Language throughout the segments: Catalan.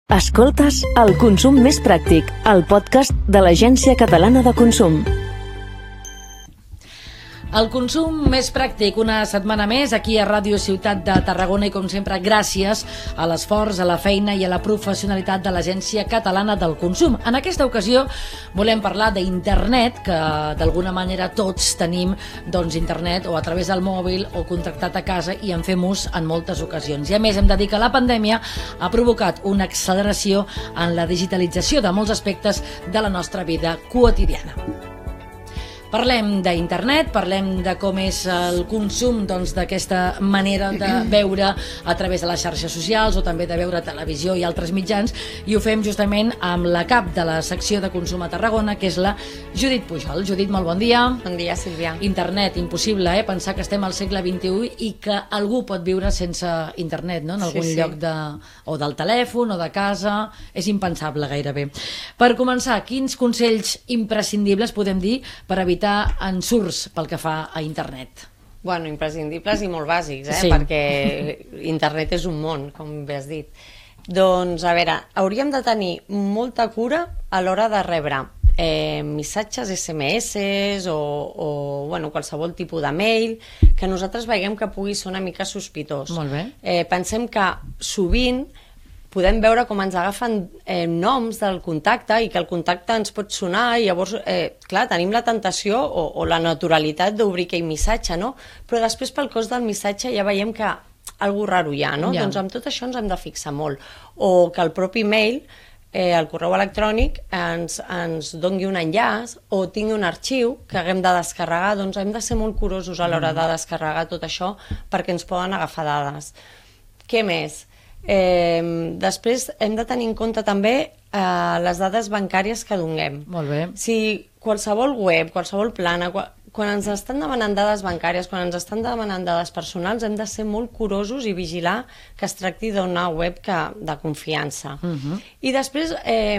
Escoltes El Consum Més Pràctic, el podcast de l'Agència Catalana de Consum. El Consum Més Pràctic, una setmana més, aquí a Ràdio Ciutat de Tarragona i, com sempre, gràcies a l'esforç, a la feina i a la professionalitat de l'Agència Catalana del Consum. En aquesta ocasió volem parlar d'internet, que d'alguna manera tots tenim internet o a través del mòbil o contractat a casa i en fem ús en moltes ocasions. I a més hem de dir que la pandèmia ha provocat una acceleració en la digitalització de molts aspectes de la nostra vida quotidiana. Parlem d'internet, parlem de com és el consum d'aquesta manera de veure a través de les xarxes socials o també de veure televisió i altres mitjans, i ho fem justament amb la cap de la secció de consum a Tarragona, que és la Judit Pujol. Judit, molt bon dia. Bon dia, Sílvia. Internet, impossible, pensar que estem al segle XXI i que algú pot viure sense internet, no? En algun lloc o del telèfon o de casa, és impensable gairebé. Per començar, quins consells imprescindibles podem dir per evitar ensurts pel que fa a internet? Bueno, imprescindibles i molt bàsics, Sí. Perquè internet és un món, com bé has dit. Doncs, a veure, hauríem de tenir molta cura a l'hora de rebre missatges SMS o qualsevol tipus de mail que nosaltres veiem que pugui ser una mica sospitós. Molt bé. Pensem que sovint podem veure com ens agafen noms del contacte i que el contacte ens pot sonar i llavors, clar, tenim la tentació o la naturalitat d'obrir aquell missatge, no? Però després pel cos del missatge ja veiem que algú raro hi ha, no? Ja. Doncs amb tot això ens hem de fixar molt. O que el propi mail, el correu electrònic, ens doni un enllaç o tingui un arxiu que haguem de descarregar, doncs hem de ser molt curosos a l'hora de descarregar tot això perquè ens poden agafar dades. Què més? Després hem de tenir en compte també les dades bancàries que donem. Molt bé. Si qualsevol web, qualsevol plana, quan ens estan demanant dades bancàries, quan ens estan demanant dades personals, hem de ser molt curosos i vigilar que es tracti d'una web de confiança. I després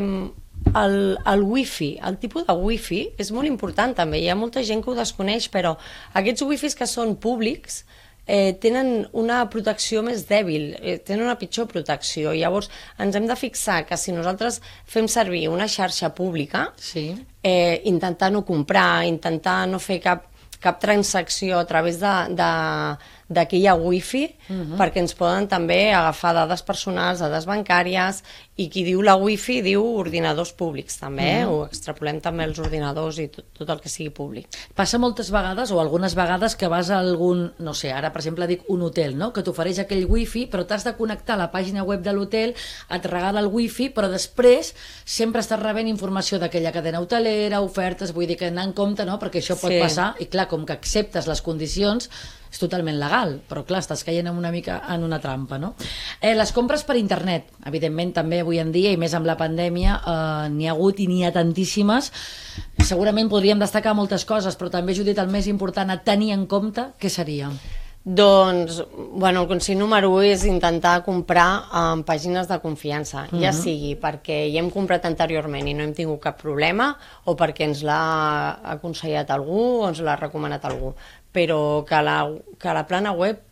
el wifi, el tipus de wifi és molt important també. Hi ha molta gent que ho desconeix, però aquests wifis que són públics tenen una protecció més dèbil, tenen una pitjor protecció. Llavors ens hem de fixar que si nosaltres fem servir una xarxa pública, intentar no comprar, intentar no fer cap transacció a través d'aquella wifi, perquè ens poden també agafar dades personals, dades bancàries, i qui diu la wifi diu ordinadors públics també, ho extrapolem també als ordinadors i tot el que sigui públic. Passa moltes vegades, o algunes vegades, que vas a algun, no sé, ara per exemple dic un hotel, no? Que t'ofereix aquell wifi, però t'has de connectar a la pàgina web de l'hotel, et regala el wifi, però després sempre estàs rebent informació d'aquella cadena hotelera, ofertes, vull dir que anar en compte, no? Perquè això pot passar, i clar, com que acceptes les condicions, és totalment legal, però clar, estàs caient una mica en una trampa, no? Les compres per internet, evidentment també avui en dia, i més amb la pandèmia, n'hi ha hagut i n'hi ha tantíssimes. Segurament podríem destacar moltes coses, però també, Judit, el més important a tenir en compte, què seria? Doncs, el consell número 1 és intentar comprar en pàgines de confiança, ja sigui perquè hi hem comprat anteriorment i no hem tingut cap problema, o perquè ens l'ha aconsellat algú o ens l'ha recomanat algú, però que la plana web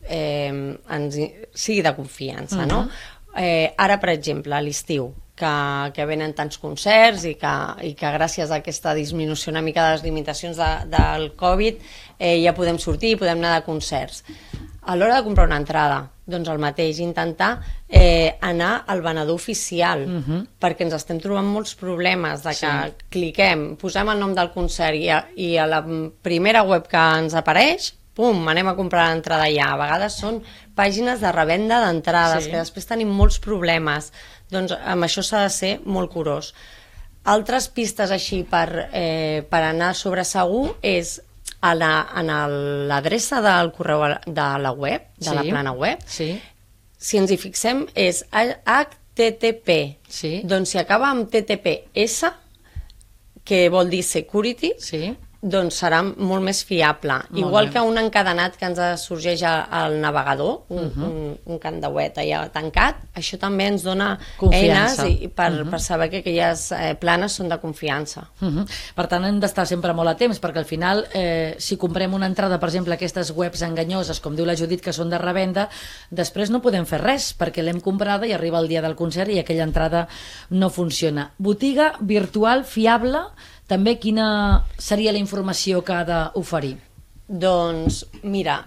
sigui de confiança, no? Ara, per exemple, a l'estiu, que venen tants concerts i que gràcies a aquesta disminució una mica de les limitacions del Covid ja podem sortir, podem anar de concerts. A l'hora de comprar una entrada, doncs el mateix, intentar anar al venedor oficial, perquè ens estem trobant molts problemes de que cliquem, posem el nom del concert i a la primera web que ens apareix, pum, anem a comprar l'entrada allà. A vegades són pàgines de revenda d'entrades, que després tenim molts problemes. Doncs amb això s'ha de ser molt curós. Altres pistes així per anar sobre segur és en l'adreça del correu de la web, de la plana web. Si ens hi fixem és HTTP. Doncs si acaba amb TTPS, que vol dir security, doncs serà molt més fiable. Igual que un encadenat que ens sorgeix al navegador, un camp de web allà tancat, això també ens dona confiança. eines per saber que aquelles planes són de confiança. Per tant, hem d'estar sempre molt a temps, perquè al final, si comprem una entrada, per exemple, aquestes webs enganyoses, com diu la Judit, que són de revenda, després no podem fer res, perquè l'hem comprada i arriba el dia del concert i aquella entrada no funciona. Botiga virtual fiable, també quina seria la informació que ha d'oferir? Doncs, mira,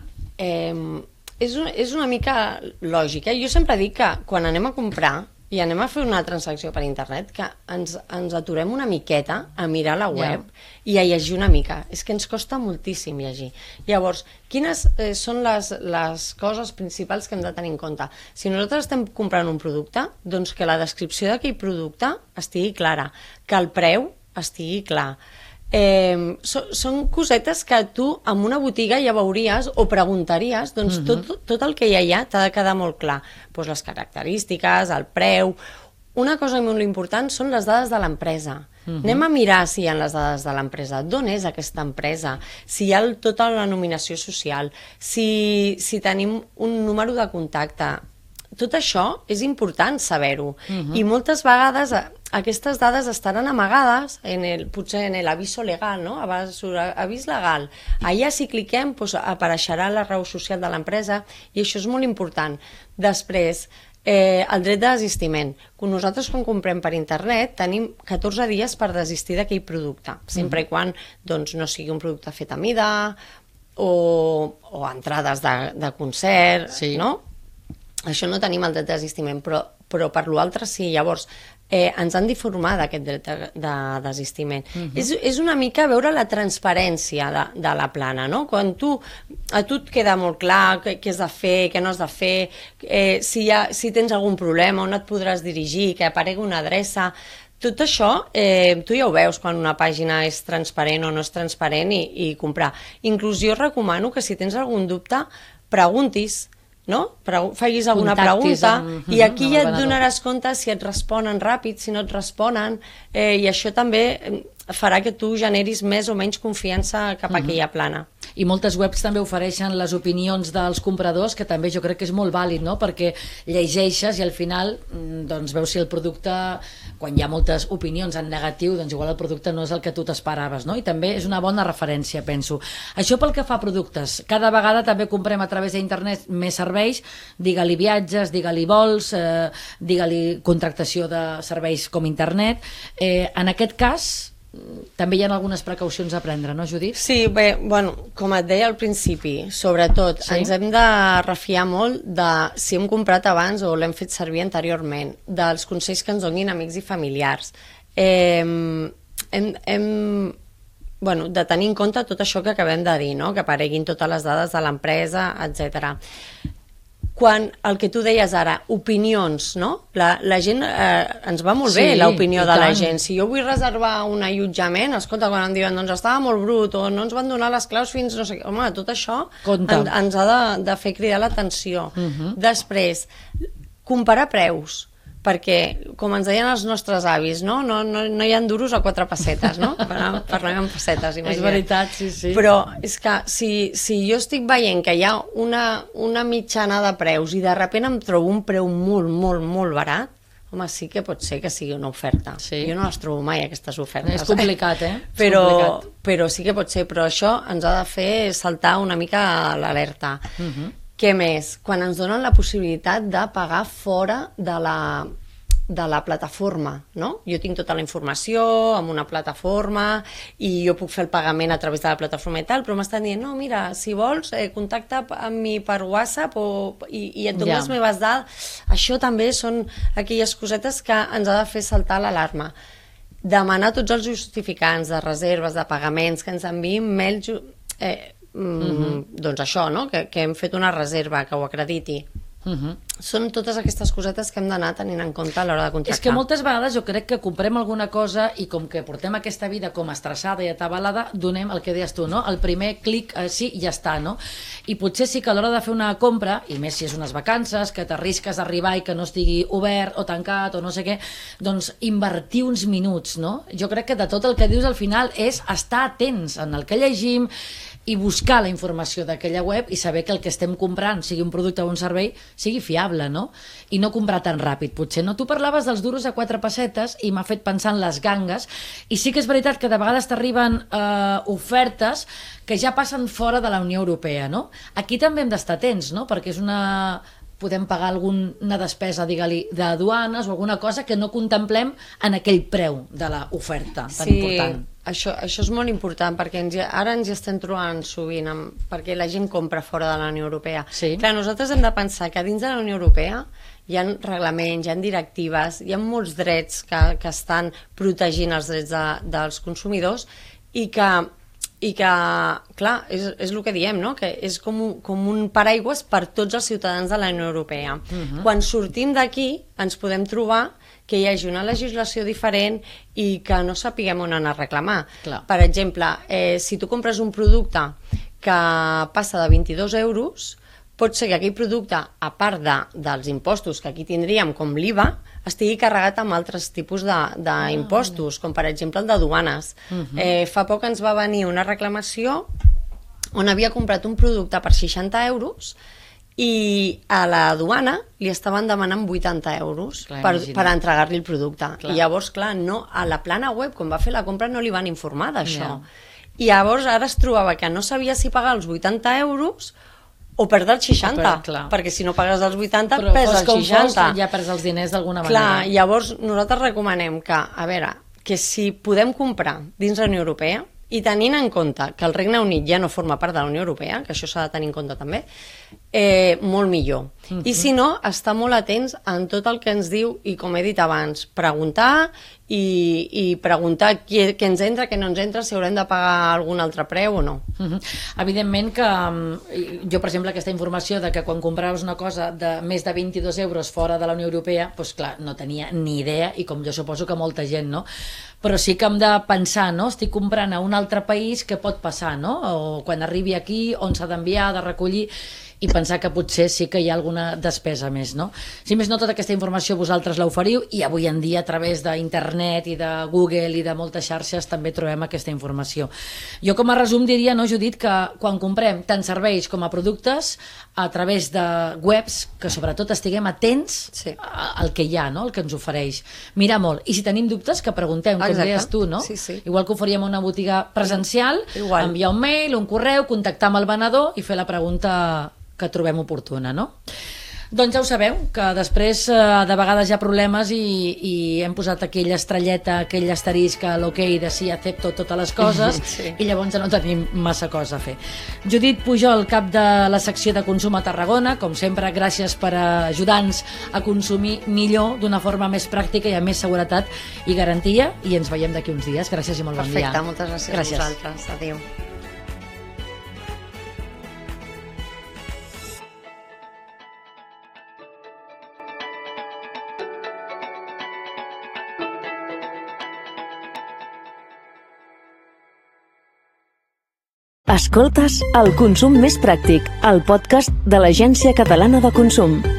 és una mica lògica. Jo sempre dic que quan anem a comprar i anem a fer una transacció per internet, que ens aturem una miqueta a mirar la web i a llegir una mica. És que ens costa moltíssim llegir. Llavors, quines són les coses principals que hem de tenir en compte? Si nosaltres estem comprant un producte, doncs que la descripció d'aquell producte estigui clara, que el preu estigui clar. Són cosetes que tu en una botiga ja veuries o preguntaries, doncs tot el que hi ha allà t'ha de quedar molt clar, doncs les característiques, el preu. Una cosa molt important són les dades de l'empresa. Anem a mirar si hi ha les dades de l'empresa, d'on és aquesta empresa, si hi ha tota la nominació social, si tenim un número de contacte. Tot això és important saber-ho, i moltes vegades aquestes dades estaran amagades potser en l'aviso legal, no? Avís legal. Allà, si cliquem, apareixerà la raó social de l'empresa, i això és molt important. Després, el dret de desistiment. Nosaltres, quan comprem per internet, tenim 14 dies per desistir d'aquell producte, sempre i quan no sigui un producte fet a mida o entrades de concert, no? Això no tenim el dret de desistiment, però per l'altre sí. Llavors, ens han d'informar d'aquest dret de desistiment. És una mica veure la transparència de la plana, no? Quan a tu et queda molt clar què has de fer, què no has de fer, si tens algun problema, on et podràs dirigir, que aparegui una adreça. Tot això, tu ja ho veus quan una pàgina és transparent o no és transparent i comprar. Inclús jo recomano que si tens algun dubte, preguntis, no? Facis alguna pregunta i aquí ja et donaràs compte si et responen ràpid, si no et responen, i això també farà que tu generis més o menys confiança cap a aquella plana. I moltes webs també ofereixen les opinions dels compradors, que també jo crec que és molt vàlid, no? Perquè llegeixes i al final doncs veus si el producte, quan hi ha moltes opinions en negatiu, doncs igual el producte no és el que tu t'esperaves, no? I també és una bona referència, penso. Això pel que fa a productes. Cada vegada també comprem a través d'internet més serveis, digue-li viatges, digue-li vols, digue-li contractació de serveis com internet. En aquest cas, també hi ha algunes precaucions a prendre, no, Judit? Sí, bé, com et deia al principi, sobretot ens hem de refiar molt de si hem comprat abans o l'hem fet servir anteriorment, dels consells que ens donin amics i familiars. Hem de tenir en compte tot això que acabem de dir, no? Que apareguin totes les dades de l'empresa, etc. Quan el que tu deies ara, opinions, no? La gent, ens va molt bé l'opinió de la gent. Si jo vull reservar un allotjament, escolta, quan em diuen doncs estava molt brut o no ens van donar les claus fins no sé què, home, tot això ens ha de fer cridar l'atenció. Després, comparar preus, perquè, com ens deien els nostres avis, no hi ha duros a 4 pessetes, no? Parlem en pessetes, imagina't. És veritat, sí. Però és que si jo estic veient que hi ha una mitjana de preus i de sobte em trobo un preu molt, molt, molt barat, home, sí que pot ser que sigui una oferta. Jo no les trobo mai, aquestes ofertes. És complicat, Però sí que pot ser, però això ens ha de fer saltar una mica l'alerta. Què més? Quan ens donen la possibilitat de pagar fora de la plataforma, no? Jo tinc tota la informació en una plataforma i jo puc fer el pagament a través de la plataforma i tal, però m'estan dient, no, mira, si vols, contacta amb mi per WhatsApp i et dono les meves dades. Això també són aquelles cosetes que ens ha de fer saltar l'alarma. Demanar tots els justificants de reserves, de pagaments, que ens enviïn mails... doncs això, no? Que hem fet una reserva, que ho acrediti. Són totes aquestes cosetes que hem d'anar tenint en compte a l'hora de contractar. És que moltes vegades jo crec que comprem alguna cosa i com que portem aquesta vida com estressada i atabalada, donem el que deies tu, no? El primer clic, sí, i ja està, no? I potser sí que a l'hora de fer una compra, i més si és unes vacances, que t'arrisques a arribar i que no estigui obert o tancat o no sé què, doncs invertir uns minuts, no? Jo crec que de tot el que dius al final és estar atents en el que llegim i buscar la informació d'aquella web i saber que el que estem comprant, sigui un producte o un servei, sigui fiable, no? I no comprar tan ràpid, potser, no? Tu parlaves dels duros a 4 pessetes i m'ha fet pensar en les gangues, i sí que és veritat que de vegades t'arriben ofertes que ja passen fora de la Unió Europea, no? Aquí també hem d'estar atents, no? Perquè és podem pagar alguna despesa, digue-li, d'aduanes o alguna cosa que no contemplem en aquell preu de l'oferta tan important. Això és molt important, perquè ara ens hi estem trobant sovint, perquè la gent compra fora de la Unió Europea. Sí. Clar, nosaltres hem de pensar que dins de la Unió Europea hi ha reglaments, hi ha directives, hi ha molts drets que estan protegint els drets dels consumidors i que clar, és el que diem, no? Que és com un paraigües per tots els ciutadans de la Unió Europea. Quan sortim d'aquí ens podem trobar que hi hagi una legislació diferent i que no sapiguem on anar a reclamar. Clar. Per exemple, si tu compres un producte que passa de 22 euros, pot ser que aquell producte, a part dels impostos que aquí tindríem, com l'IVA, estigui carregat amb altres tipus d'impostos, com per exemple el de duanes. Fa poc ens va venir una reclamació on havia comprat un producte per 60 euros i a la duana li estaven demanant 80 euros per entregar-li el producte. Clar. I llavors, clar, a la plana web, quan va fer la compra, no li van informar d'això. I llavors ara es trobava que no sabia si pagar els 80 euros o perdre els 60, perquè si no pagues els 80 perds els 60. Ja perds els diners d'alguna manera. Clar, llavors nosaltres recomanem que, a veure, que si podem comprar dins la Unió Europea, i tenint en compte que el Regne Unit ja no forma part de la Unió Europea, que això s'ha de tenir en compte també, molt millor. I si no, estar molt atents en tot el que ens diu i, com he dit abans, preguntar i preguntar què ens entra, què no ens entra, si haurem de pagar algun altre preu o no. Evidentment que jo, per exemple, aquesta informació de que quan compraves una cosa de més de 22 euros fora de la Unió Europea, doncs clar, no tenia ni idea, i com jo suposo que molta gent, no? Però sí que hem de pensar, no? Estic comprant a un altre país, què pot passar, no? O quan arribi aquí, on s'ha d'enviar, de recollir, i pensar que potser sí que hi ha alguna despesa més, no? Si més no, tota aquesta informació vosaltres l'oferiu, i avui en dia a través d'internet i de Google i de moltes xarxes també trobem aquesta informació. Jo com a resum diria, no, Judit, que quan comprem tant serveis com a productes a través de webs, que sobretot estiguem atents al que hi ha, no? El que ens ofereix. Mirar molt. I si tenim dubtes, que preguntem, com deies tu, no? Igual que ho faríem a una botiga presencial, enviar un mail, un correu, contactar amb el venedor i fer la pregunta que trobem oportuna, no? Doncs ja ho sabeu, que després de vegades hi ha problemes i hem posat aquella estrelleta, aquell asterisc a l'ok de sí, accepto totes les coses, i llavors ja no tenim massa cosa a fer. Judit Pujol, cap de la secció de consum a Tarragona, com sempre, gràcies per ajudar-nos a consumir millor, d'una forma més pràctica i amb més seguretat i garantia, i ens veiem d'aquí uns dies. Gràcies i molt bon dia. Perfecte, moltes gràcies a vosaltres. Adéu. Escoltes El Consum Més Pràctic, el podcast de l'Agència Catalana de Consum.